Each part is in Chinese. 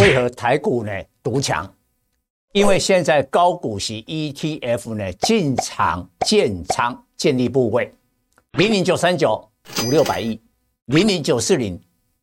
为何台股呢独强？因为现在高股息 ETF 呢进场建仓建立部位，00939 500-600亿，00940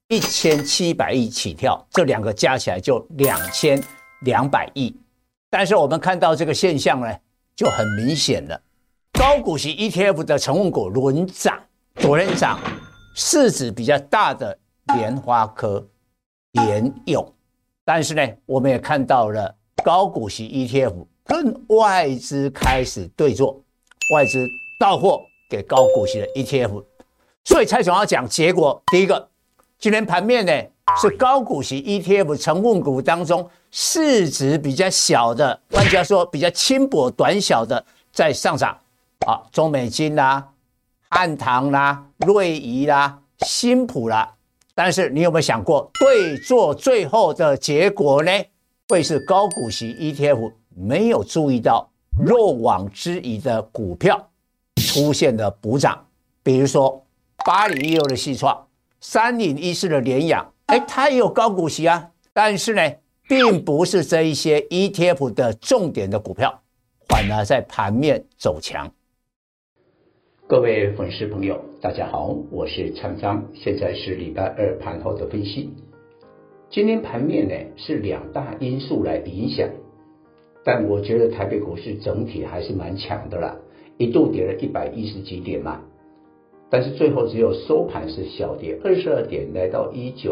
1700亿起跳，这两个加起来就2200亿。但是我们看到这个现象呢，就很明显了。高股息 ETF 的成分股轮涨，昨天涨市值比较大的联发科、联咏，但是呢，我们也看到了高股息 ETF 跟外资开始对做，外资到货给高股息的 ETF， 所以蔡总要讲结果。第一个，今天盘面呢是高股息 ETF 成分股当中市值比较小的，玩家说比较轻薄短小的在上涨啊，中美金啦、汉唐啦、瑞仪啦、新普啦。但是你有没有想过，对做最后的结果呢？会是高股息 ETF 没有注意到漏网之鱼的股票出现了补涨，比如说8016的矽创、3014的联阳，它也有高股息啊，但是呢，并不是这一些 ETF 的重点的股票，反而在盘面走强。 各位粉丝朋友，大家好，我是蔡章，现在是礼拜二盘后的分析。今天盘面呢是两大因素来影响，但我觉得台北股市整体还是蛮强的啦，一度跌了110几点嘛，但是最后只有收盘是小跌22点，来到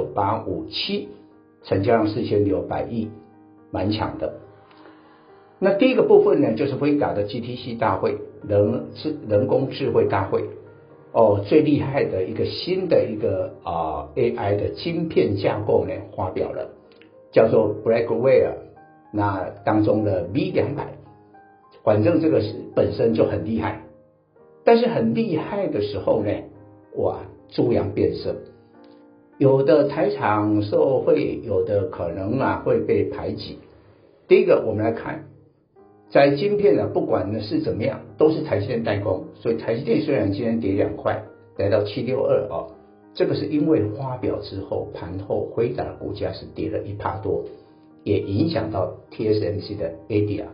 19857，成交量4600亿，蛮强的。那第一个部分呢，就是辉达的 GTC 大会，人工智慧大会。最厉害的一个新的一个AI 的晶片架构呢发表了，叫做 Blackwell， 那当中的 V200， 反正这个本身就很厉害，但是很厉害的时候呢，哇，猪羊变色，有的台厂受惠，有的可能会被排挤。第一个我们来看，在晶片不管呢是怎么样，都是台积电代工，所以台积电虽然今天跌2块，来到762这个是因为发表之后，盘后辉达的股价是跌了1%多，也影响到 TSMC 的 ADR。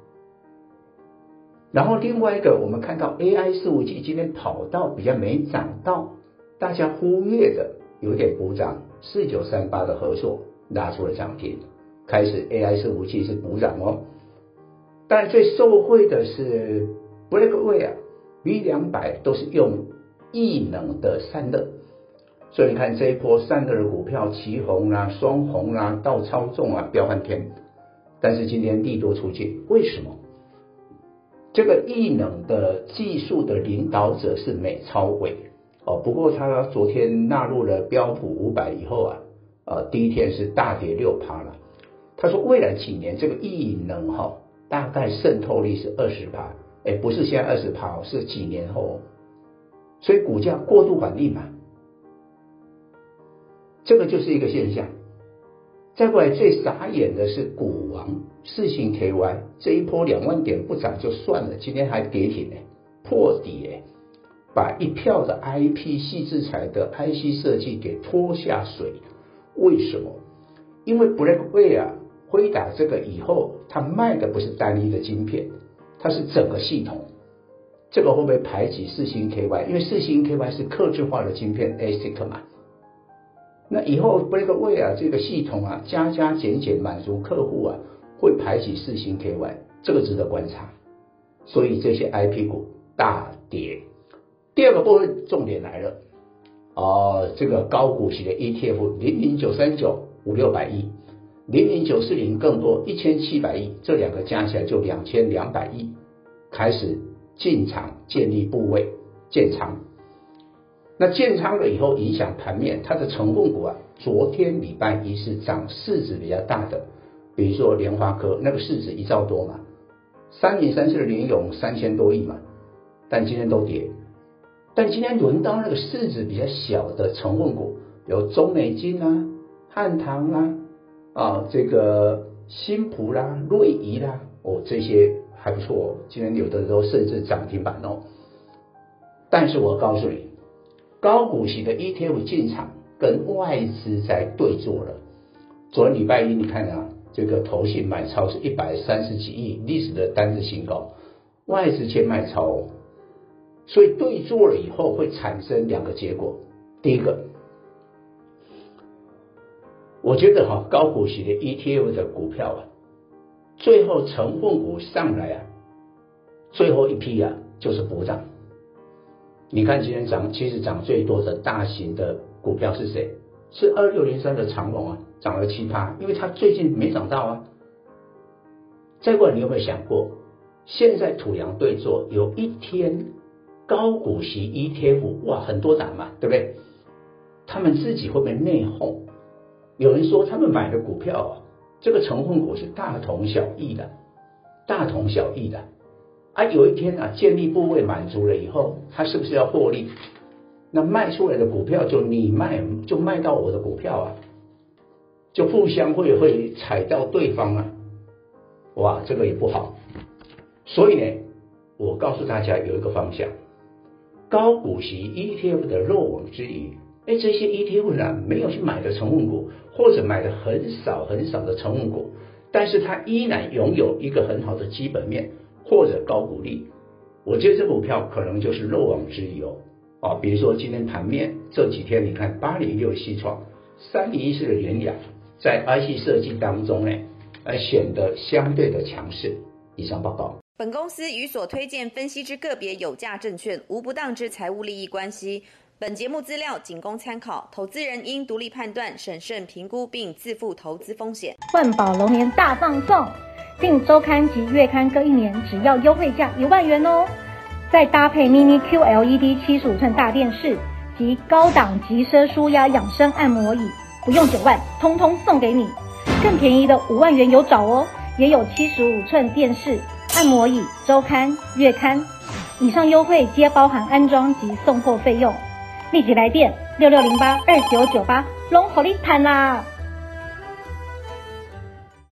然后另外一个，我们看到 AI 伺服器今天跑到比较没涨到，大家忽略的有点补涨，4938的合作拉出了涨停，开始 AI 伺服器是补涨但最受惠的是 Blackwell V200 都是用异能的散热，所以你看这一波散热的股票，奇鋐啦、双红啦、道超重飙翻天，但是今天利多出尽，为什么？这个异能的技术的领导者是美超微不过他昨天纳入了标普500以后第一天是大跌6%了。他说未来几年这个异能大概渗透率是20%，不是现在20%，是几年后，所以股价过度反应嘛，这个就是一个现象。再过来最傻眼的是股王世芯 KY， 这一波2万点不涨就算了，今天还跌停破底把一票的 IP 矽智财的 IC 设计给拖下水。为什么？因为 Blackwell辉达这个以后，它卖的不是单一的晶片，它是整个系统。这个会不会排挤世芯 KY？ 因为世芯 KY 是客制化的晶片 ASIC 嘛。那以后 Blackwell 这个系统加减减满足客户会排挤世芯 KY， 这个值得观察。所以这些 IP 股大跌。第二个部分重点来了，这个高股息的 ETF 00939 500-600亿。00940更多1700亿，这两个加起来就2200亿，开始进场建立部位建仓。那建仓了以后影响盘面，它的成分股昨天礼拜一是涨市值比较大的，比如说联发科那个市值1兆多嘛，3034的联咏3000多亿嘛，但今天都跌。但今天轮到那个市值比较小的成分股，有中美金汉唐这个新普啦、瑞仪啦，这些还不错今天有的都甚至涨停板但是我告诉你，高股息的 ETF 进场跟外资在对做了， 昨天礼拜一你看啊，这个投信买超是130几亿，历史的单日新高，外资先卖超哦。所以对做了以后会产生2个结果。第一个，我觉得高股息的 ETF 的股票啊，最后成分股上来啊，最后一批啊就是补涨。你看今天其实涨最多的大型的股票是谁？是2603的长荣啊，涨了7%，因为它最近没涨到啊。再过来，你有没有想过，现在土洋对做有一天高股息 ETF 哇很多档嘛，对不对？他们自己会不会内讧？有人说他们买的股票啊，这个成分股是大同小异的，啊，有一天啊，建立部位满足了以后，他是不是要获利？那卖出来的股票就你卖，就卖到我的股票啊，就互相会踩到对方啊，哇，这个也不好。所以呢，我告诉大家有一个方向，高股息 ETF 的漏网之鱼。这些 ETF 呢没有去买的成分股，或者买的很少的成分股，但是它依然拥有一个很好的基本面或者高股利，我觉得这股票可能就是漏网之鱼哦。比如说今天盘面这几天，你看806西创、3014的联亚，在 IC 设计当中呢，显得相对的强势。以上报告。 本公司与所推荐分析之个别有价证券无不当之财务利益关系。本节目资料仅供参考，投资人应独立判断、审慎评估并自负投资风险。 万宝龙年大放送，订周刊及月刊各1年，只要优惠价1万元哦！再搭配 Mini QLED 75寸大电视及高档极奢舒压养生按摩椅，不用9万，通通送给你。更便宜的5万元有找哦，也有75寸电视、按摩椅、周刊、月刊，以上优惠皆包含安装及送货费用。立即来电66082998，拢给你谈啦！